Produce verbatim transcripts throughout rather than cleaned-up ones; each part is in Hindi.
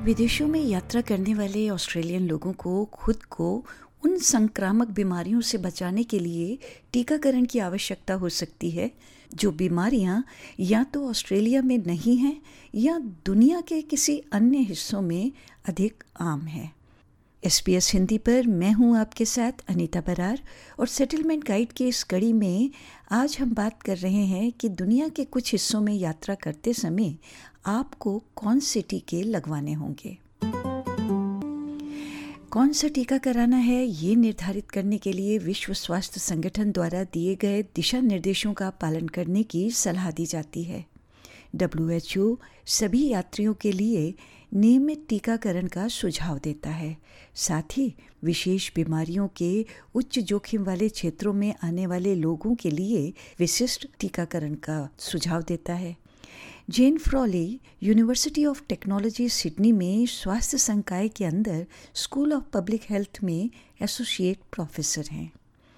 विदेशों में यात्रा करने वाले ऑस्ट्रेलियन लोगों को खुद को उन संक्रामक बीमारियों से बचाने के लिए टीकाकरण की आवश्यकता हो सकती है जो बीमारियां या तो ऑस्ट्रेलिया में नहीं हैं या दुनिया के किसी अन्य हिस्सों में अधिक आम है। एस बी एस हिंदी पर मैं हूं आपके साथ अनीता बरार और सेटलमेंट गाइड की इस कड़ी में आज हम बात कर रहे हैं कि दुनिया के कुछ हिस्सों में यात्रा करते समय आपको कौन से टीके लगवाने होंगे। कौन सा टीका कराना है ये निर्धारित करने के लिए विश्व स्वास्थ्य संगठन द्वारा दिए गए दिशा निर्देशों का पालन करने की सलाह दी जाती है। डब्ल्यू एच ओ सभी यात्रियों के लिए नियमित टीकाकरण का सुझाव देता है, साथ ही विशेष बीमारियों के उच्च जोखिम वाले क्षेत्रों में आने वाले लोगों के लिए विशिष्ट टीकाकरण का सुझाव देता है। Jane Frawley university of technology Sydney में स्वास्थ्य संकाय के अंदर स्कूल ऑफ पब्लिक हेल्थ में एसोसिएट प्रोफेसर हैं।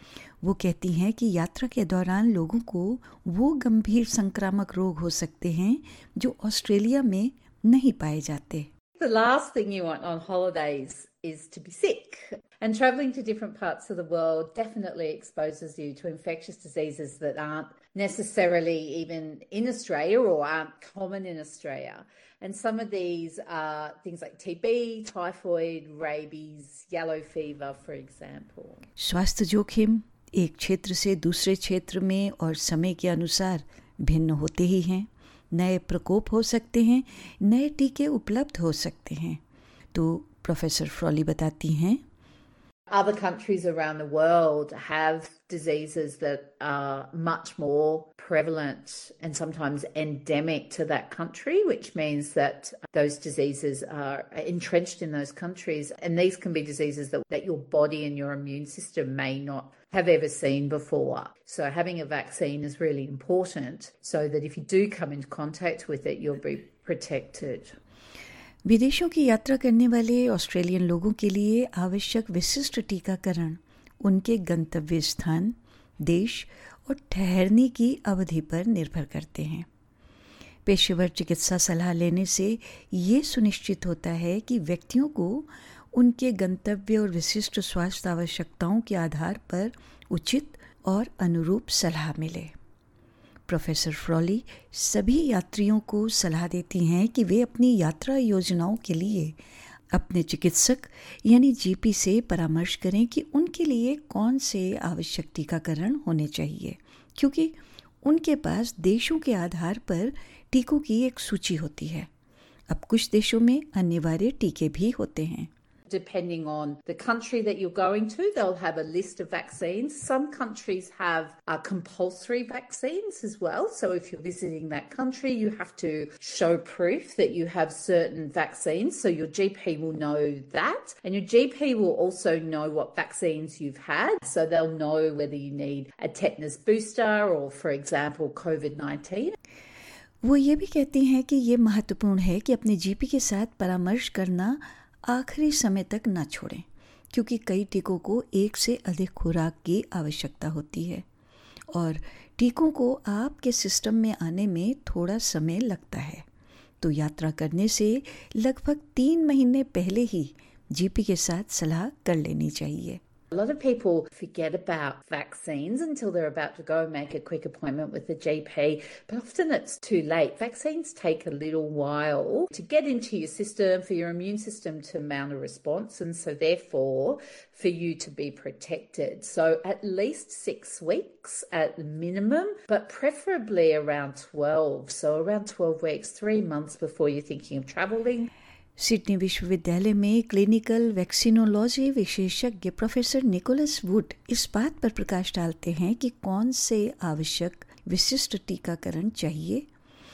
वो कहती हैं कि यात्रा के दौरान लोगों को वो गंभीर संक्रामक रोग हो सकते हैं जो ऑस्ट्रेलिया में नहीं पाए जाते। The last thing you want on holidays is to be sick. And travelling to different parts of the world definitely exposes you to infectious diseases that aren't necessarily even in Australia or aren't common in Australia. And some of these are things like T B, typhoid, rabies, yellow fever, for example. स्वास्थ्य जोखिम एक क्षेत्र से दूसरे क्षेत्र में और समय के अनुसार भिन्न होते ही हैं। नए प्रकोप हो सकते हैं, नए टीके उपलब्ध हो सकते हैं। तो प्रोफेसर फ्रॉली बताती हैं, Other countries around the world have diseases that are much more prevalent and sometimes endemic to that country, which means that those diseases are entrenched in those countries. And these can be diseases that, that your body and your immune system may not have ever seen before. So having a vaccine is really important so that if you do come into contact with it, you'll be protected. विदेशों की यात्रा करने वाले ऑस्ट्रेलियन लोगों के लिए आवश्यक विशिष्ट टीकाकरण उनके गंतव्य स्थान, देश और ठहरने की अवधि पर निर्भर करते हैं। पेशेवर चिकित्सा सलाह लेने से ये सुनिश्चित होता है कि व्यक्तियों को उनके गंतव्य और विशिष्ट स्वास्थ्य आवश्यकताओं के आधार पर उचित और अनुरूप सलाह मिले। प्रोफेसर फ्रॉली सभी यात्रियों को सलाह देती हैं कि वे अपनी यात्रा योजनाओं के लिए अपने चिकित्सक यानी जी पी से परामर्श करें कि उनके लिए कौन से आवश्यक टीकाकरण होने चाहिए, क्योंकि उनके पास देशों के आधार पर टीकों की एक सूची होती है। अब कुछ देशों में अनिवार्य टीके भी होते हैं। Depending on the country that you're going to, they'll have a list of vaccines. Some countries have uh, compulsory vaccines as well. So if you're visiting that country, you have to show proof that you have certain vaccines. So your G P will know that. And your G P will also know what vaccines you've had. So they'll know whether you need a tetanus booster or, for example, COVID nineteen. वो ये भी कहती हैं कि ये महत्वपूर्ण है कि अपने जीपी के साथ परामर्श करना आखिरी समय तक न छोड़ें, क्योंकि कई टीकों को एक से अधिक खुराक की आवश्यकता होती है और टीकों को आपके सिस्टम में आने में थोड़ा समय लगता है। तो यात्रा करने से लगभग तीन महीने पहले ही जीपी के साथ सलाह कर लेनी चाहिए। A lot of people forget about vaccines until they're about to go and make a quick appointment with the G P, but often it's too late. Vaccines take a little while to get into your system, for your immune system to mount a response, and so therefore for you to be protected. So at least six weeks at the minimum, but preferably around twelve. So around twelve weeks, three months before you're thinking of traveling. Sydney विश्वविद्यालय में क्लिनिकल वैक्सीनोलॉजी विशेषज्ञ प्रोफेसर निकोलस वुड इस बात पर प्रकाश डालते हैं कि कौन से आवश्यक विशिष्ट टीकाकरण चाहिए।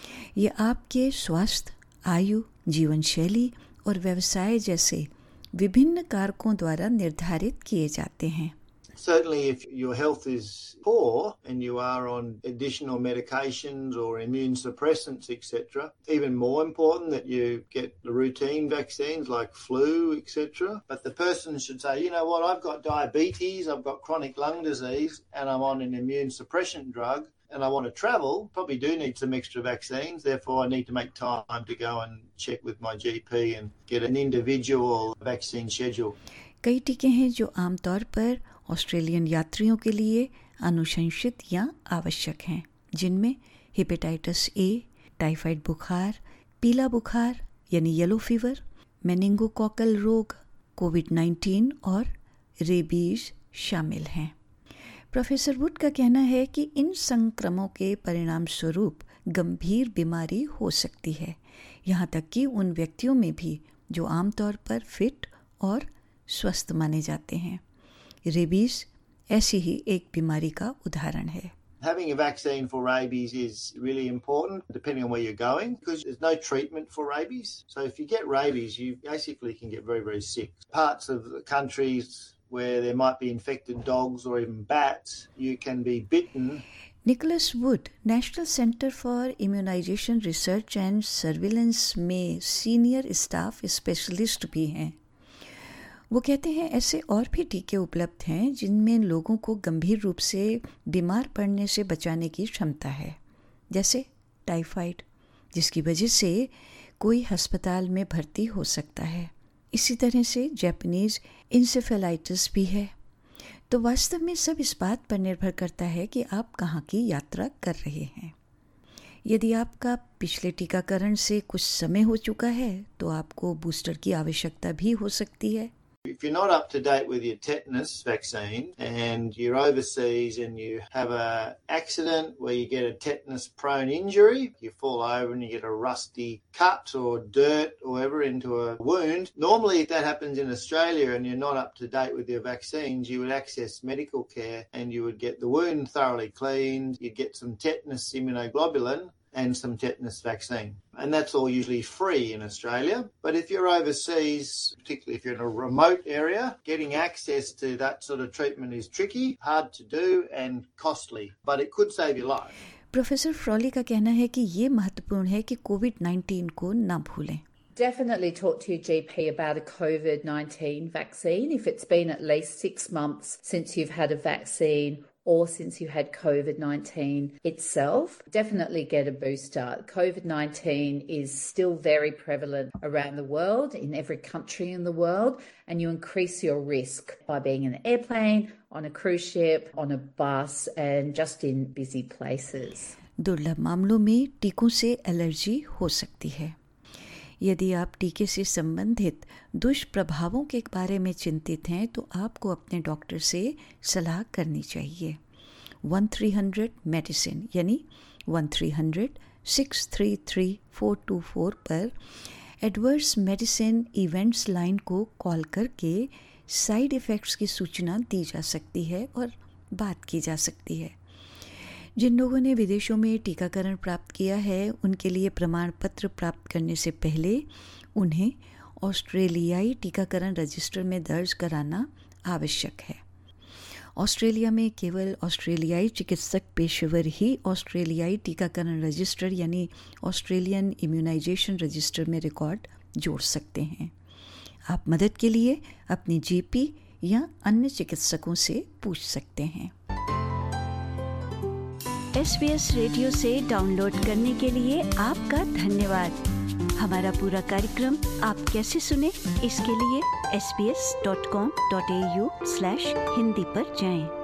ये आपके स्वास्थ्य, आयु, जीवन शैली और व्यवसाय जैसे विभिन्न कारकों द्वारा निर्धारित किए जाते हैं। Certainly if your health is poor and you are on additional medications or immune suppressants, et cetera, even more important that you get the routine vaccines like flu, et cetera. But the person should say, you know what, I've got diabetes, I've got chronic lung disease, and I'm on an immune suppression drug. and I want to travel, probably do need some extra vaccines. Therefore, I need to make time to go and check with my G P and get an individual vaccine schedule. कई टीके हैं जो आमतौर पर ऑस्ट्रेलियन यात्रियों के लिए अनुशंसित या आवश्यक हैं, जिनमें हेपेटाइटिस ए, टाइफाइड बुखार, पीला बुखार यानी येलो फीवर, मेनिंगोकोकल रोग, कोविड नाइन्टीन और रेबीज शामिल हैं। प्रोफेसर वुड का कहना है कि इन संक्रमणों के परिणाम स्वरूप गंभीर बीमारी हो सकती है, यहाँ तक कि उन व्यक्तियों में भी जो आमतौर पर फिट और स्वस्थ माने जाते हैं। रेबीज ऐसी ही एक बीमारी का उदाहरण है। Having a vaccine for rabies is really important depending on where you're going, because there's no treatment for rabies. So if you get rabies, you basically can get very, very sick. Parts of the countries where there might be infected dogs or even bats, you can be bitten. Nicholas Wood, National Center for Immunization Research and Surveillance में सीनियर स्टाफ स्पेशलिस्ट भी हैं। वो कहते हैं ऐसे और भी टीके उपलब्ध हैं जिनमें लोगों को गंभीर रूप से बीमार पड़ने से बचाने की क्षमता है, जैसे टाइफाइड, जिसकी वजह से कोई अस्पताल में भर्ती हो सकता है। इसी तरह से जापानीज इंसेफेलाइटिस भी है। तो वास्तव में सब इस बात पर निर्भर करता है कि आप कहाँ की यात्रा कर रहे हैं। यदि आपका पिछले टीकाकरण से कुछ समय हो चुका है तो आपको बूस्टर की आवश्यकता भी हो सकती है। If you're not up to date with your tetanus vaccine and you're overseas and you have an accident where you get a tetanus prone injury, you fall over and you get a rusty cut or dirt or whatever into a wound, normally if that happens in Australia and you're not up to date with your vaccines, you would access medical care and you would get the wound thoroughly cleaned, you'd get some tetanus immunoglobulin and some tetanus vaccine. And that's all usually free in Australia. But if you're overseas, particularly if you're in a remote area, getting access to that sort of treatment is tricky, hard to do and costly. But it could save your life. Professor Frawley का कहना है कि ये महत्वपूर्ण है कि कोविड नाइन्टीन को ना भूलें। Definitely talk to your G P about a COVID nineteen vaccine if it's been at least six months since you've had a vaccine or since you had COVID nineteen itself. Definitely get a booster. COVID nineteen is still very prevalent around the world, in every country in the world, and you increase your risk by being in an airplane, on a cruise ship, on a bus, and just in busy places. दुर्लभ मामलों में टीकों से एलर्जी हो सकती है। यदि आप टीके से संबंधित दुष्प्रभावों के बारे में चिंतित हैं तो आपको अपने डॉक्टर से सलाह करनी चाहिए। वन थ्री हंड्रेड मेडिसिन यानी one three hundred six three three four two four पर एडवर्स मेडिसिन इवेंट्स लाइन को कॉल करके साइड इफ़ेक्ट्स की सूचना दी जा सकती है और बात की जा सकती है। जिन लोगों ने विदेशों में टीकाकरण प्राप्त किया है उनके लिए प्रमाण पत्र प्राप्त करने से पहले उन्हें ऑस्ट्रेलियाई टीकाकरण रजिस्टर में दर्ज कराना आवश्यक है। ऑस्ट्रेलिया में केवल ऑस्ट्रेलियाई चिकित्सक पेशेवर ही ऑस्ट्रेलियाई टीकाकरण रजिस्टर यानी ऑस्ट्रेलियन इम्यूनाइजेशन रजिस्टर में रिकॉर्ड जोड़ सकते हैं। आप मदद के लिए अपनी जीपी या अन्य चिकित्सकों से पूछ सकते हैं। एस बी एस रेडियो से डाउनलोड करने के लिए आपका धन्यवाद। हमारा पूरा कार्यक्रम आप कैसे सुने, इसके लिए S B S dot com dot A U slash Hindi पर जाएं।